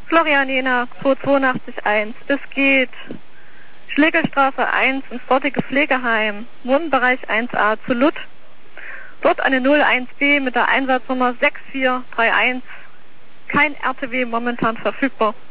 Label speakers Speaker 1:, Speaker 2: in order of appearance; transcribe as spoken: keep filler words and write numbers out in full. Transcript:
Speaker 1: Florian Jena, zwei zwei acht eins. Das geht Schlägerstraße eins ins dortige Pflegeheim, Wohnbereich eins a zu Lutt. Dort eine null eins B mit der Einsatznummer sechs vier drei eins. Kein R T W momentan verfügbar.